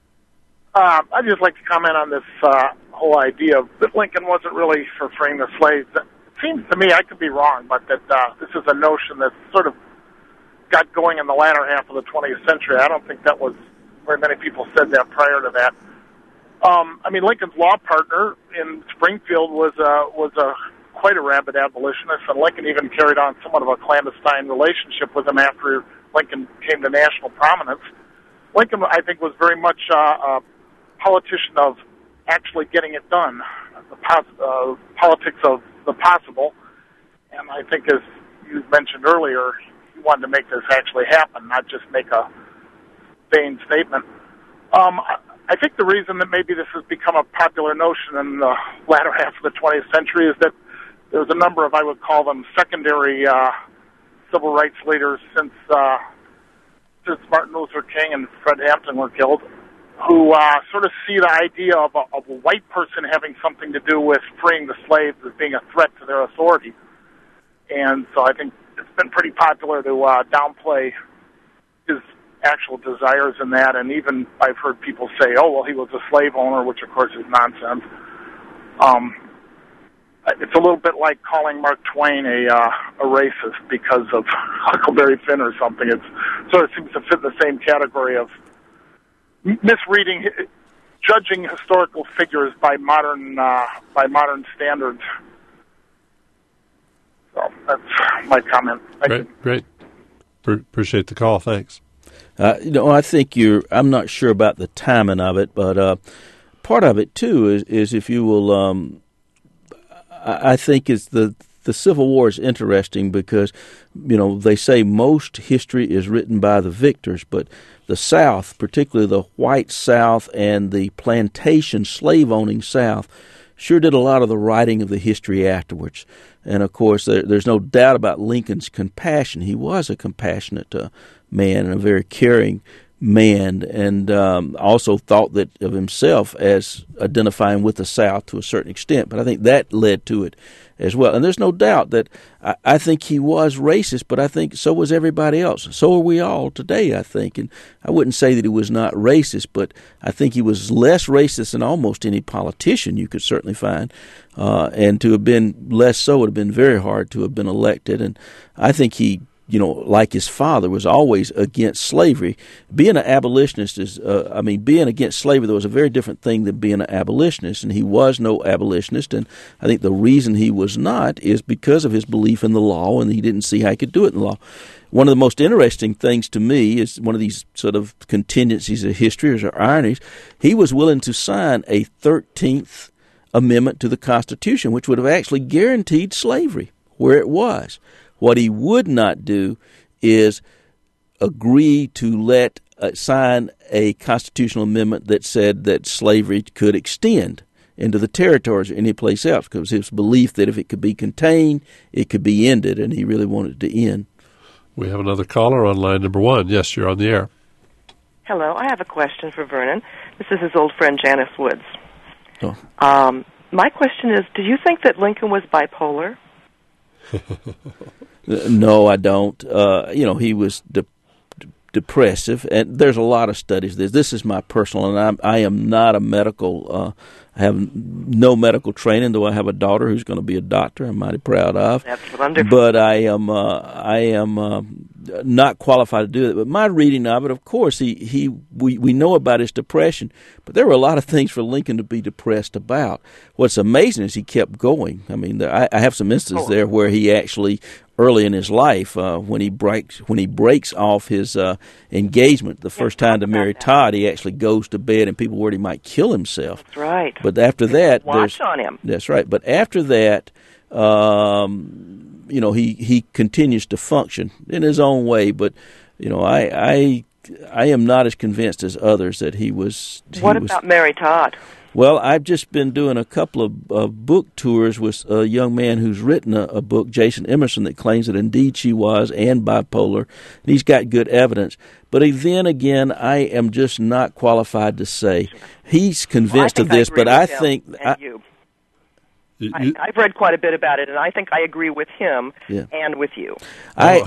uh, I'd just like to comment on this uh, whole idea of that Lincoln wasn't really for freeing the slaves. It seems to me, I could be wrong, but that uh, this is a notion that sort of got going in the latter half of the twentieth century. I don't think that was very many people said that prior to that. Um, I mean, Lincoln's law partner in Springfield was uh, was a quite a rabid abolitionist, and Lincoln even carried on somewhat of a clandestine relationship with him after Lincoln came to national prominence. Lincoln, I think, was very much uh, a politician of actually getting it done, the pos- uh, politics of the possible, and I think, as you mentioned earlier, wanted to make this actually happen, not just make a vain statement. Um, I think the reason that maybe this has become a popular notion in the latter half of the twentieth century is that there's a number of, I would call them, secondary uh, civil rights leaders since uh, since Martin Luther King and Fred Hampton were killed, who uh, sort of see the idea of a, of a white person having something to do with freeing the slaves as being a threat to their authority. And so I think it's been pretty popular to uh, downplay his actual desires in that, and even I've heard people say, oh, well, he was a slave owner, which of course is nonsense. Um, it's a little bit like calling Mark Twain a uh, a racist because of Huckleberry Finn or something. It sort of seems to fit the same category of misreading, judging historical figures by modern uh, by modern standards. So that's my comment. Thank great, you. great. Pre- appreciate the call. Thanks. Uh, you know, I think you're. I'm not sure about the timing of it, but uh, part of it too is, is if you will. Um, I, I think is the the Civil War is interesting because, you know, they say most history is written by the victors, but the South, particularly the white South and the plantation slave-owning South, sure did a lot of the writing of the history afterwards. And, of course, there, there's no doubt about Lincoln's compassion. He was a compassionate uh, man and a very caring man, and um, also thought that of himself as identifying with the South to a certain extent. But I think that led to it as well. And there's no doubt that I, I think he was racist, but I think so was everybody else. So are we all today, I think. And I wouldn't say that he was not racist, but I think he was less racist than almost any politician you could certainly find. Uh, and to have been less so would have been very hard to have been elected. And I think he, you know, like his father, was always against slavery. Being an abolitionist is, uh, I mean, being against slavery, there was a very different thing than being an abolitionist, and he was no abolitionist, and I think the reason he was not is because of his belief in the law, and he didn't see how he could do it in the law. One of the most interesting things to me is one of these sort of contingencies of history or ironies. He was willing to sign a thirteenth Amendment to the Constitution, which would have actually guaranteed slavery where it was. What he would not do is agree to let uh, sign a constitutional amendment that said that slavery could extend into the territories or any place else, because his belief that if it could be contained, it could be ended, and he really wanted it to end. We have another caller on line number one. Yes, you're on the air. Hello, I have a question for Vernon. This is his old friend Janice Woods. Oh. Um, my question is, do you think that Lincoln was bipolar? No, I don't. Uh, you know, he was de- de- depressive, and there's a lot of studies. This this is my personal, and I'm, I am not a medical. Uh, I have no medical training, though I have a daughter who's going to be a doctor. I'm mighty proud of. That's wonderful. But I am, uh, I am. Uh, not qualified to do it. But my reading of it, of course, he, he we, we know about his depression, but there were a lot of things for Lincoln to be depressed about. What's amazing is he kept going. I mean, I, I have some instances there where he actually, early in his life, uh, when he breaks when he breaks off his uh, engagement the first time to marry Todd, he actually goes to bed, and people worried he might kill himself. That's right. But after that, watch there's, on him. That's right. But after that, um, you know, he, he continues to function in his own way. But you know, I I I am not as convinced as others that he was. He what was, about Mary Todd? Well, I've just been doing a couple of uh, book tours with a young man who's written a, a book, Jason Emerson, that claims that indeed she was and bipolar. And he's got good evidence. But then again, I am just not qualified to say. He's convinced well, of this, I but I him think... And I, you. You, I, I've read quite a bit about it, and I think I agree with him yeah. and with you. I,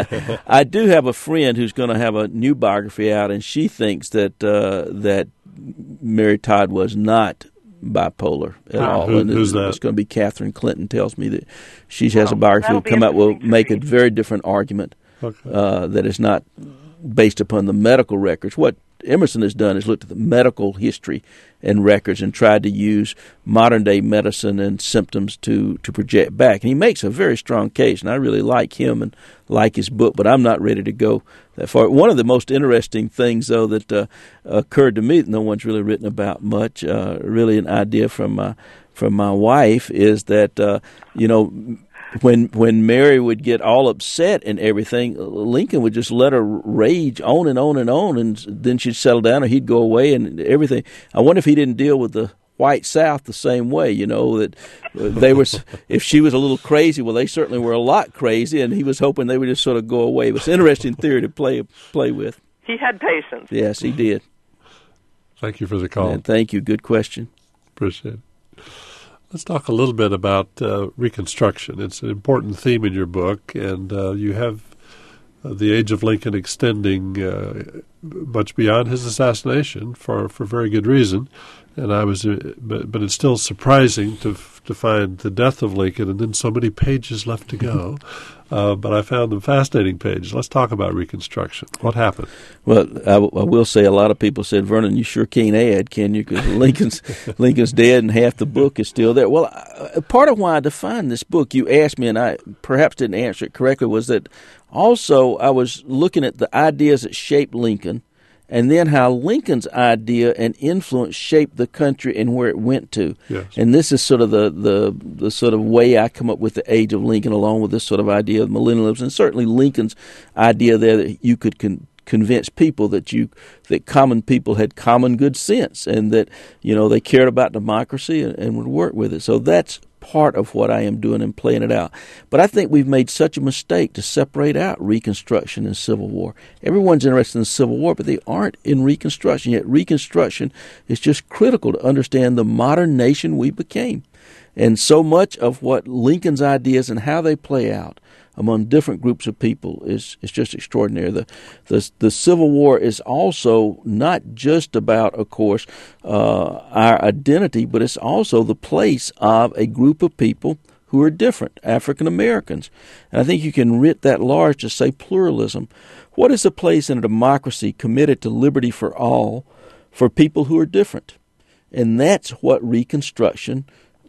I I do have a friend who's going to have a new biography out, and she thinks that uh, that Mary Todd was not bipolar at ah, all. Who, and who's it, that? It's going to be Catherine Clinton. Tells me that she has well, a biography that'll that come be out will interesting to make a read. very different argument Okay. uh, that is not based upon the medical records. What Emerson has done is looked at the medical history and records and tried to use modern-day medicine and symptoms to, to project back. And he makes a very strong case, and I really like him and like his book, but I'm not ready to go that far. One of the most interesting things, though, that uh, occurred to me that no one's really written about much, uh, really an idea from my, from my wife, is that, uh, you know, When when Mary would get all upset and everything, Lincoln would just let her rage on and on and on, and then she'd settle down, or he'd go away, and everything. I wonder if he didn't deal with the white South the same way. You know, that they were. If she was a little crazy, well, they certainly were a lot crazy, and he was hoping they would just sort of go away. It was an interesting theory to play play with. He had patience. Yes, he did. Thank you for the call. And thank you. Good question. Appreciate it. Let's talk a little bit about uh, Reconstruction. It's an important theme in your book, and uh, you have uh, the age of Lincoln extending uh, much beyond his assassination for, for very good reason. And I was, uh, but, but it's still surprising to to find the death of Lincoln and then so many pages left to go. Uh, but I found them fascinating pages. Let's talk about Reconstruction. What happened? Well, I, w- I will say a lot of people said, Vernon, you sure can't add, can you? Because Lincoln's Lincoln's dead and half the book is still there. Well, I, part of why I defined this book, you asked me, and I perhaps didn't answer it correctly, was that also I was looking at the ideas that shaped Lincoln, and then how Lincoln's idea and influence shaped the country and where it went to. Yes. And this is sort of the, the, the sort of way I come up with the age of Lincoln, along with this sort of idea of millennialism, and certainly Lincoln's idea there that you could con- convince people that you that common people had common good sense, and that, you know, they cared about democracy and, and would work with it. So that's part of what I am doing and playing it out. But I think we've made such a mistake to separate out Reconstruction and Civil War. Everyone's interested in the Civil War, but they aren't in Reconstruction. Yet Reconstruction is just critical to understand the modern nation we became. And so much of what Lincoln's ideas and how they play out among different groups of people is, is just extraordinary. The, the the Civil War is also not just about, of course, uh, our identity, but it's also the place of a group of people who are different, African Americans. And I think you can writ that large to say pluralism. What is a place in a democracy committed to liberty for all, for people who are different? And that's what Reconstruction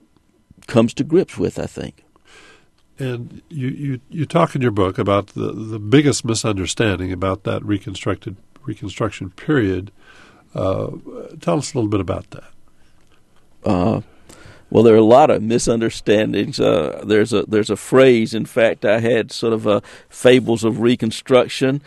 comes to grips with, I think. And you, you, you talk in your book about the, the biggest misunderstanding about that reconstructed Reconstruction period. Uh, tell us a little bit about that. Uh, well, there are a lot of misunderstandings. Uh, there's a there's a phrase. In fact, I had sort of a fables of Reconstruction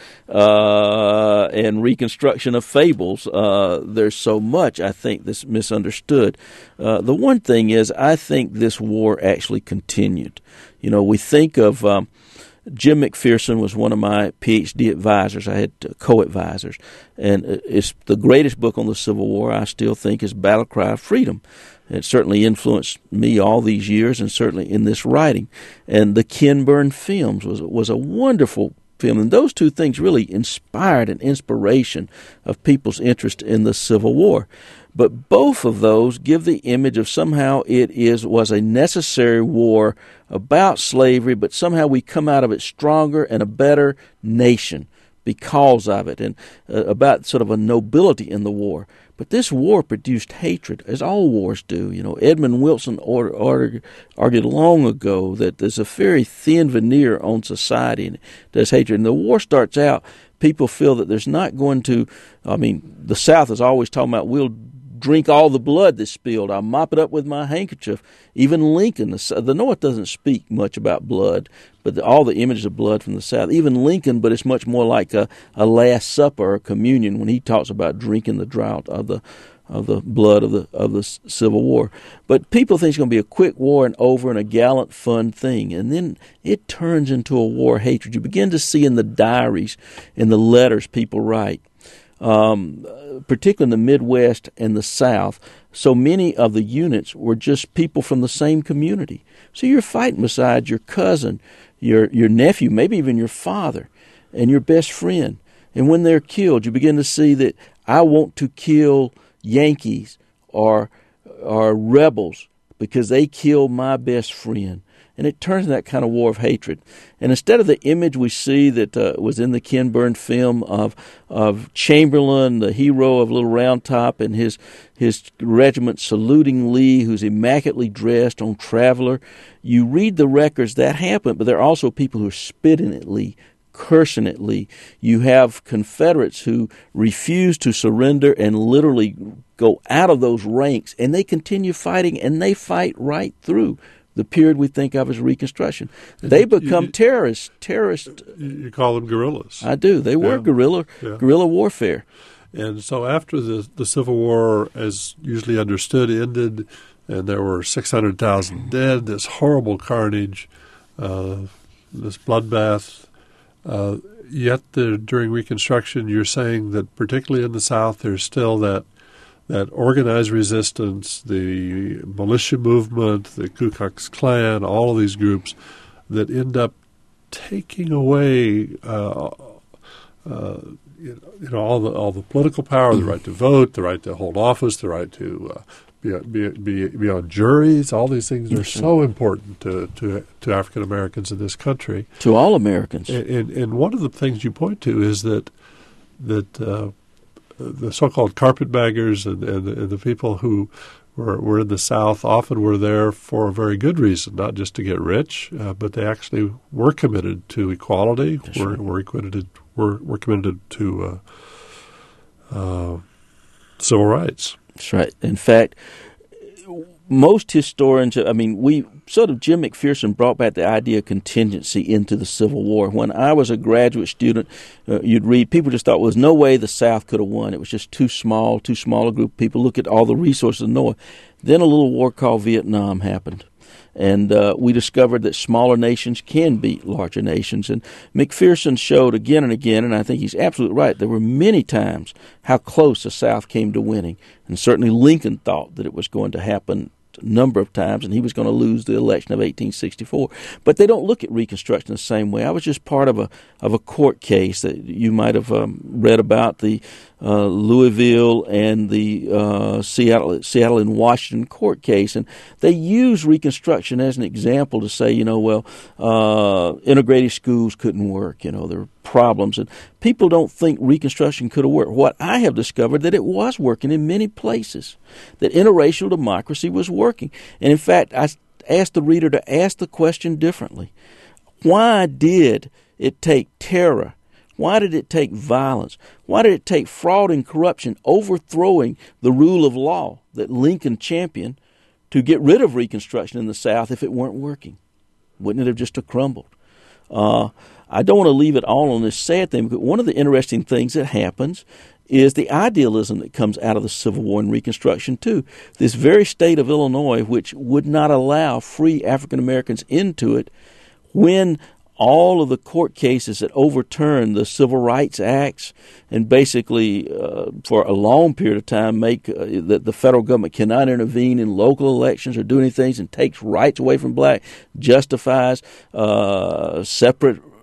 uh, and reconstruction of fables. Uh, there's so much, I think, that's misunderstood. Uh, the one thing is, I think this war actually continued. You know, we think of um, Jim McPherson was one of my P H D advisors. I had uh, co-advisors. And it's the greatest book on the Civil War, I still think, is Battle Cry of Freedom. It certainly influenced me all these years, and certainly in this writing. And the Ken Burn films was was a wonderful film. And those two things really inspired an inspiration of people's interest in the Civil War. But both of those give the image of somehow it is was a necessary war about slavery, but somehow we come out of it stronger and a better nation because of it, and uh, about sort of a nobility in the war. But this war produced hatred, as all wars do. You know, Edmund Wilson order, order, argued long ago that there's a very thin veneer on society and there's hatred. And the war starts out, people feel that there's not going to, I mean, the South is always talking about, we'll drink all the blood that's spilled. I'll mop it up with my handkerchief. Even Lincoln, the, the North doesn't speak much about blood, but the, all the images of blood from the South. Even Lincoln, but it's much more like a, a Last Supper or communion when he talks about drinking the draught of the of the blood of the of the Civil War. But people think it's going to be a quick war and over and a gallant, fun thing, and then it turns into a war of hatred. You begin to see in the diaries, in the letters people write. Um, particularly in the Midwest and the South, so many of the units were just people from the same community. So you're fighting beside your cousin, your your nephew, maybe even your father, and your best friend. And when they're killed, you begin to see that I want to kill Yankees or or rebels because they killed my best friend. And it turns into that kind of war of hatred. And instead of the image we see that uh, was in the Ken Burns film of of Chamberlain, the hero of Little Round Top, and his his regiment saluting Lee, who's immaculately dressed on Traveler, you read the records, that happened, but there are also people who are spitting at Lee, cursing at Lee. You have Confederates who refuse to surrender and literally go out of those ranks, and they continue fighting, and they fight right through the period we think of as Reconstruction. They become you, you, terrorists. Terrorist. You call them guerrillas. I do. They were yeah. guerrilla yeah. guerrilla warfare. And so after the the Civil War, as usually understood, ended, and there were six hundred thousand dead, this horrible carnage, uh, this bloodbath. Uh, yet the, during Reconstruction, you're saying that particularly in the South, there's still that that organized resistance, the militia movement, the Ku Klux Klan, all of these groups that end up taking away, uh, uh, you know, all the all the political power, the right to vote, the right to hold office, the right to uh, be, be be be on juries. All these things are so important to to, to African Americans in this country, to all Americans. And, and, and one of the things you point to is that that. Uh, the so-called carpetbaggers and, and, and the people who were, were in the South often were there for a very good reason, not just to get rich, uh, but they actually were committed to equality, That's were, right. were committed were, were committed to uh, uh, civil rights. That's right. In fact, most historians, I mean, we sort of, Jim McPherson brought back the idea of contingency into the Civil War. When I was a graduate student, uh, you'd read, people just thought, well, there's no way the South could have won. It was just too small, too small a group of people. Look at all the resources of the North. Then a little war called Vietnam happened. And uh, we discovered that smaller nations can beat larger nations. And McPherson showed again and again, and I think he's absolutely right, there were many times how close the South came to winning. And certainly Lincoln thought that it was going to happen a number of times, and he was going to lose the election of eighteen sixty-four. But they don't look at Reconstruction the same way. I was just part of a of a court case that you might have um, read about, the uh, Louisville and the uh, Seattle, Seattle and Washington court case, and they use Reconstruction as an example to say, you know, well, uh, integrated schools couldn't work. You know, there were problems, and people don't think Reconstruction could have worked. What I have discovered that it was working in many places, that interracial democracy was working. And in fact, I asked the reader to ask the question differently. Why did it take terror? Why did it take violence? Why did it take fraud and corruption overthrowing the rule of law that Lincoln championed to get rid of Reconstruction in the South if it weren't working? Wouldn't it have just crumbled? Uh, I don't want to leave it all on this sad thing, but one of the interesting things that happens is the idealism that comes out of the Civil War and Reconstruction, too. This very state of Illinois, which would not allow free African Americans into it, when all of the court cases that overturned the Civil Rights Acts and basically uh, for a long period of time make uh, that the federal government cannot intervene in local elections or do anything and takes rights away from black, justifies uh, separate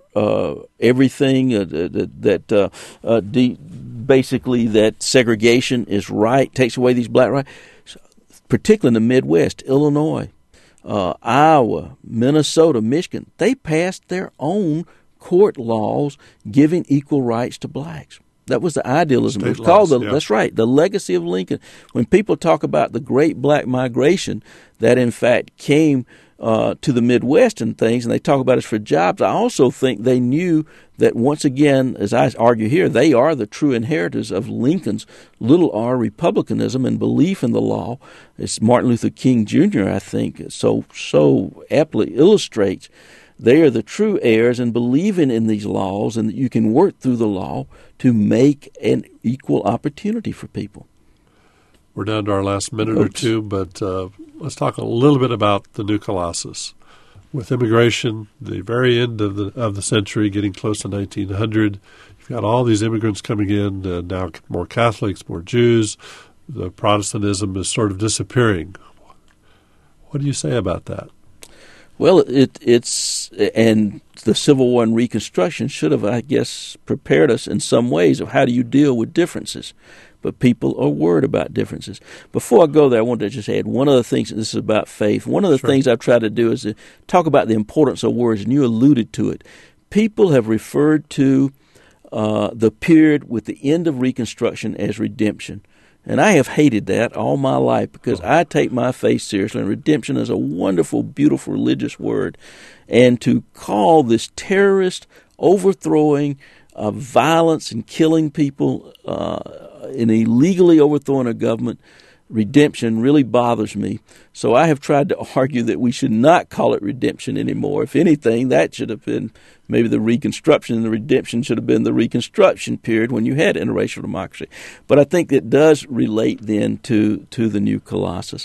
uh, everything, uh, that, that uh, uh, de- basically that segregation is right, takes away these black rights, particularly in the Midwest, Illinois, uh, Iowa, Minnesota, Michigan. They passed their own court laws giving equal rights to blacks. That was the idealism. State it was called laws, the, yeah. That's right, the legacy of Lincoln. When people talk about the great black migration that, in fact, came uh, to the Midwest and things, and they talk about it for jobs, I also think they knew that, once again, as I argue here, they are the true inheritors of Lincoln's little r republicanism and belief in the law. As Martin Luther King Junior, I think, so so aptly illustrates. They are the true heirs in believing in these laws, and that you can work through the law to make an equal opportunity for people. We're down to our last minute Oops. or two, but uh, let's talk a little bit about the new Colossus. With immigration, the very end of the of the century, getting close to nineteen hundred, you've got all these immigrants coming in, uh, now more Catholics, more Jews. The Protestantism is sort of disappearing. What do you say about that? Well, it, it's, and the Civil War and Reconstruction should have, I guess, prepared us in some ways of how do you deal with differences. But people are worried about differences. Before I go there, I wanted to just add one other thing. This is about faith. One of the sure. things I've tried to do is to talk about the importance of words, and you alluded to it. People have referred to uh, the period with the end of Reconstruction as redemption. And I have hated that all my life because I take my faith seriously, and redemption is a wonderful, beautiful religious word. And to call this terrorist overthrowing of violence and killing people uh, and illegally overthrowing a government redemption really bothers me. So I have tried to argue that we should not call it redemption anymore. If anything, that should have been maybe the Reconstruction, and the redemption should have been the Reconstruction period when you had interracial democracy. But I think it does relate then to, to the new Colossus.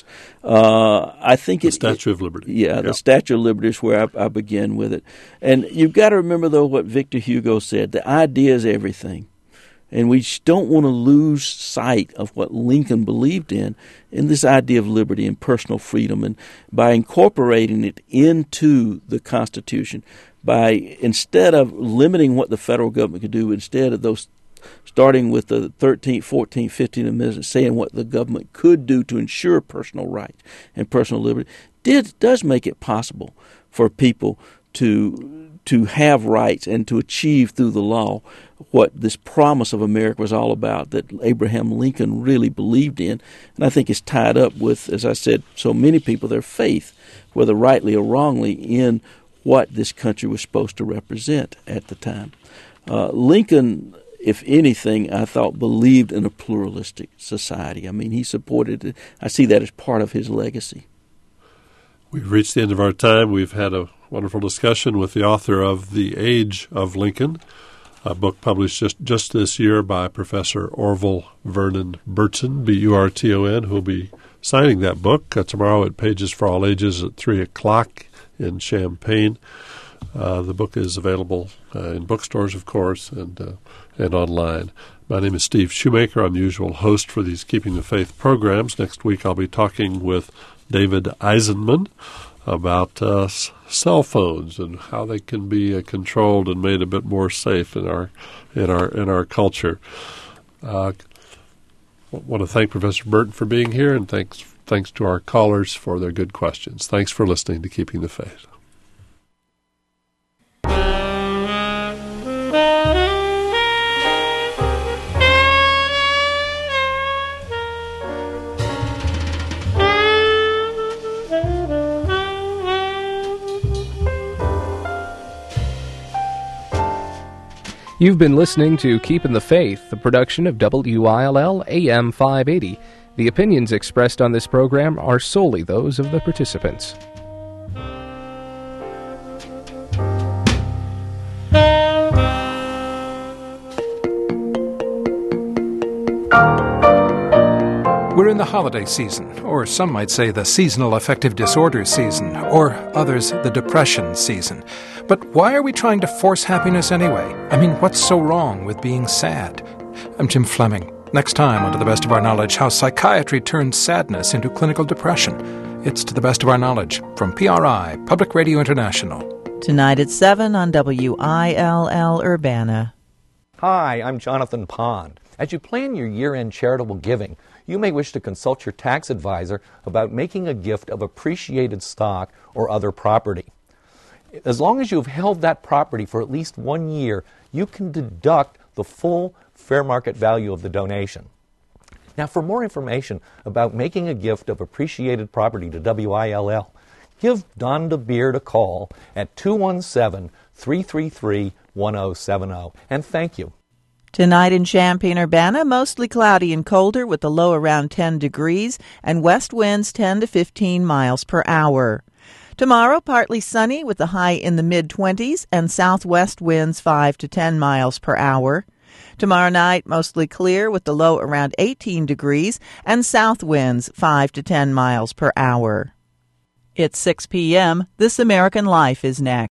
Uh, I think the it, Statue it, of Liberty. Yeah, yep. the Statue of Liberty is where I, I begin with it. And you've got to remember, though, what Victor Hugo said, the idea is everything. And we don't want to lose sight of what Lincoln believed in, in this idea of liberty and personal freedom. And by incorporating it into the Constitution, by instead of limiting what the federal government could do, instead of those starting with the thirteenth, fourteenth, fifteenth Amendment, saying what the government could do to ensure personal rights and personal liberty, did does make it possible for people to to have rights and to achieve through the law what this promise of America was all about, that Abraham Lincoln really believed in. And I think it's tied up with, as I said, so many people, their faith, whether rightly or wrongly, in what this country was supposed to represent at the time. Uh, Lincoln, if anything, I thought believed in a pluralistic society. I mean, he supported it. I see that as part of his legacy. We've reached the end of our time. We've had a wonderful discussion with the author of The Age of Lincoln, a book published just, just this year by Professor Orville Vernon Burton, B U R T O N, who will be signing that book uh, tomorrow at Pages for All Ages at three o'clock in Champaign. Uh, the book is available uh, in bookstores, of course, and uh, and online. My name is Steve Shoemaker. I'm the usual host for these Keeping the Faith programs. Next week I'll be talking with David Eisenman about uh, cell phones and how they can be uh, controlled and made a bit more safe in our in our in our culture. Uh, I want to thank Professor Burton for being here, and thanks thanks to our callers for their good questions. Thanks for listening to Keeping the Faith. You've been listening to Keeping the Faith, a production of W I L L A M five eighty. The opinions expressed on this program are solely those of the participants. We're in the holiday season, or some might say the seasonal affective disorders season, or others the depression season. But why are we trying to force happiness anyway? I mean, what's so wrong with being sad? I'm Jim Fleming. Next time, on To the Best of Our Knowledge, how psychiatry turns sadness into clinical depression. It's To the Best of Our Knowledge from P R I, Public Radio International. Tonight at seven on W I L L Urbana. Hi, I'm Jonathan Pond. As you plan your year-end charitable giving, you may wish to consult your tax advisor about making a gift of appreciated stock or other property. As long as you've held that property for at least one year, you can deduct the full fair market value of the donation. Now, for more information about making a gift of appreciated property to W I L L, give Donda Beard a call at two one seven, three three three, one zero seven zero. And thank you. Tonight in Champaign-Urbana, mostly cloudy and colder with a low around ten degrees and west winds ten to fifteen miles per hour. Tomorrow, partly sunny with a high in the mid-twenties and southwest winds five to ten miles per hour. Tomorrow night, mostly clear with the low around eighteen degrees and south winds five to ten miles per hour. It's six p.m. This American Life is next.